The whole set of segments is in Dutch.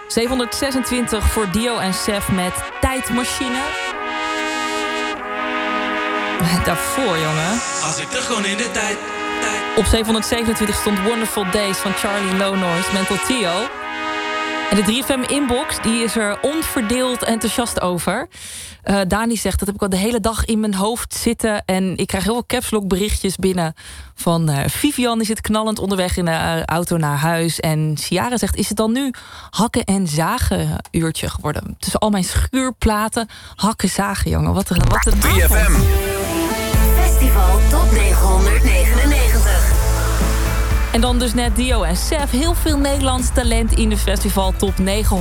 726 voor Dio en Sef met Tijdmachine. Daarvoor, jongen. Als ik terug kon in de tijd. Op 727 stond Wonderful Days van Charlie Low Noise, Mental Theo. En de 3FM-inbox die is er onverdeeld enthousiast over. Dani zegt, dat heb ik al de hele dag in mijn hoofd zitten. En ik krijg heel veel caps lock berichtjes binnen van Vivian. Die zit knallend onderweg in de auto naar huis. En Ciara zegt, is het dan nu hakken en zagen uurtje geworden? Tussen al mijn schuurplaten, hakken, zagen, jongen. Wat een 3FM. Festival Top 999. En dan dus net Dio en Sef. Heel veel Nederlands talent in de festival Top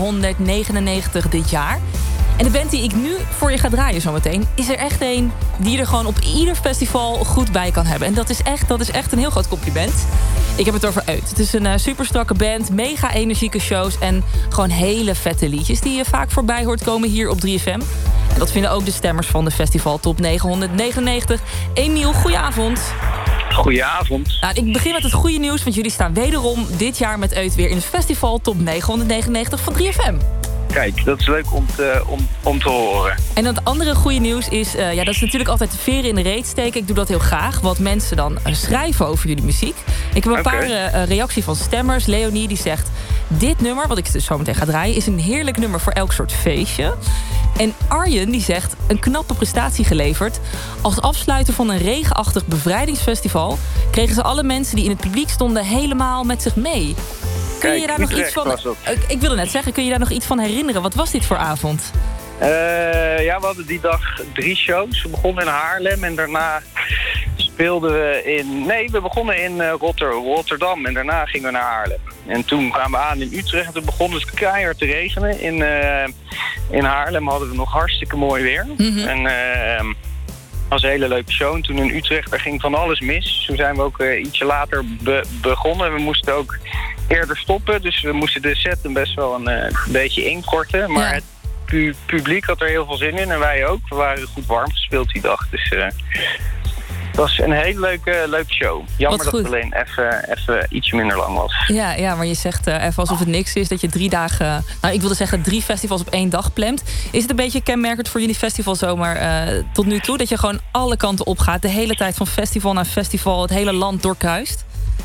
999 dit jaar. En de band die ik nu voor je ga draaien zometeen, is er echt een die je er gewoon op ieder festival goed bij kan hebben. En dat is echt een heel groot compliment. Ik heb het over Uit. Het is een superstrakke band, mega energieke shows en gewoon hele vette liedjes die je vaak voorbij hoort komen hier op 3FM. En dat vinden ook de stemmers van de festival Top 999. Emiel, goedenavond. Goedenavond. Nou, ik begin met het goede nieuws, want jullie staan wederom dit jaar met Uit weer in het festival Top 999 van 3FM. Kijk, dat is leuk om te horen. En het andere goede nieuws is, dat is natuurlijk altijd de veren in de reet steken. Ik doe dat heel graag, wat mensen dan schrijven over jullie muziek. Ik heb een paar reacties van stemmers. Leonie die zegt, dit nummer, wat ik dus zo meteen ga draaien, is een heerlijk nummer voor elk soort feestje. En Arjen die zegt, een knappe prestatie geleverd. Als afsluiter van een regenachtig bevrijdingsfestival kregen ze alle mensen die in het publiek stonden helemaal met zich mee. Kun je daar nog iets van? Ik wilde net zeggen, kun je daar nog iets van herinneren? Wat was dit voor avond? We hadden die dag 3 shows. We begonnen in Haarlem en daarna speelden we in... Nee, we begonnen in Rotterdam en daarna gingen we naar Haarlem. En toen kwamen we aan in Utrecht en toen begon het keihard te regenen. In Haarlem hadden we nog hartstikke mooi weer. Mm-hmm. En dat was een hele leuke show. En toen in Utrecht, daar ging van alles mis. Toen zijn we ook ietsje later begonnen. We moesten ook eerder stoppen, dus we moesten de set best wel een beetje inkorten. Maar het publiek had er heel veel zin in en wij ook. We waren goed warm gespeeld die dag, dus het was een hele leuke show. Jammer dat het alleen even ietsje minder lang was. Ja, maar je zegt even alsof het niks is dat je 3 dagen... Nou, ik wilde zeggen 3 festivals op 1 dag plant. Is het een beetje kenmerkend voor jullie festivalzomer tot nu toe? Dat je gewoon alle kanten op gaat, de hele tijd van festival naar festival, het hele land doorkruist?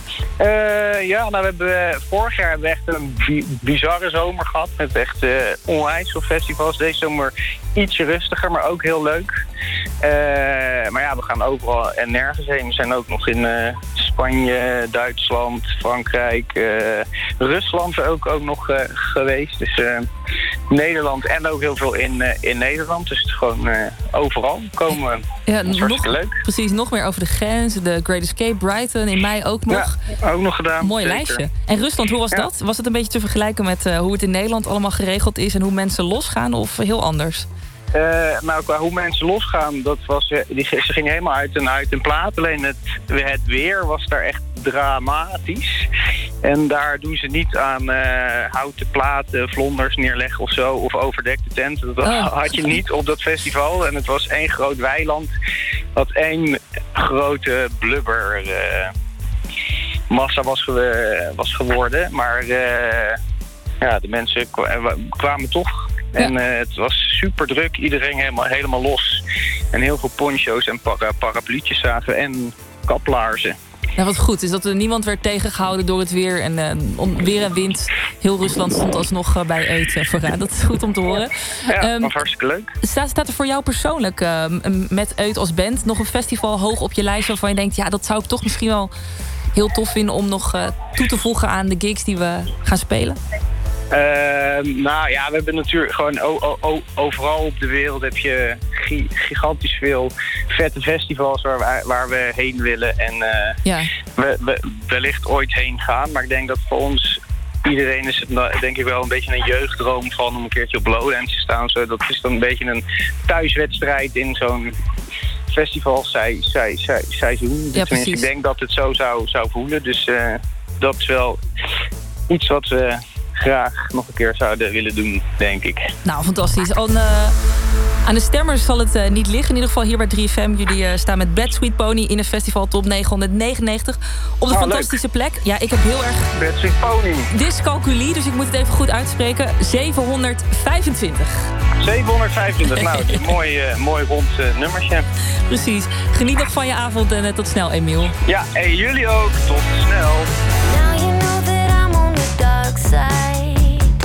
Vorig jaar hebben we echt een bizarre zomer gehad. Met echt onwijs veel festivals. Deze zomer ietsje rustiger, maar ook heel leuk. We gaan overal en nergens heen. We zijn ook nog in Spanje, Duitsland, Frankrijk, Rusland ook nog geweest. Dus Nederland en ook heel veel in Nederland. Dus het is gewoon overal komen. Dat is hartstikke leuk. Precies, nog meer over de grens. De Great Escape, Brighton, in mei ook nog. Ja, ook nog gedaan. Mooi lijstje. En Rusland, hoe was dat? Was het een beetje te vergelijken met hoe het in Nederland allemaal geregeld is en hoe mensen losgaan of heel anders? Qua hoe mensen losgaan, ze gingen helemaal uit een plaat. Alleen het weer was daar echt dramatisch. En daar doen ze niet aan houten platen, vlonders neerleggen of zo, of overdekte tenten. Dat had je niet op dat festival. En het was 1 groot weiland, wat 1 grote blubber massa was geworden. Maar de mensen kwamen toch. En het was super druk, iedereen helemaal los. En heel veel poncho's en parapluutjes zagen en kaplaarzen. Nou, wat goed is dat er niemand werd tegengehouden door het weer. En weer en wind. Heel Rusland stond alsnog bij Uit vooraan. Dat is goed om te horen. Ja, dat was hartstikke leuk. Staat er voor jou persoonlijk met Uit als band nog een festival hoog op je lijst waarvan je denkt, ja, dat zou ik toch misschien wel heel tof vinden om nog toe te voegen aan de gigs die we gaan spelen? We hebben natuurlijk gewoon overal op de wereld heb je gigantisch veel vette festivals waar we heen willen. En we wellicht ooit heen gaan. Maar ik denk dat voor ons, iedereen is het denk ik wel een beetje een jeugddroom van om een keertje op Lowlands te staan. Zo, dat is dan een beetje een thuiswedstrijd in zo'n festivalseizoen. Ja, tenminste, ik denk dat het zo zou voelen. Dus dat is wel iets wat we graag nog een keer zouden willen doen, denk ik. Nou, fantastisch. Aan de stemmers zal het niet liggen. In ieder geval hier bij 3FM. Jullie staan met Bad Sweet Pony in de festival top 999. Op de fantastische plek. Ja, ik heb heel erg... Bad Sweet Pony. Dyscalculie, dus ik moet het even goed uitspreken. 725. 725, nou, mooi rond nummertje. Precies. Geniet nog van je avond en tot snel, Emiel. Ja, en jullie ook. Tot snel.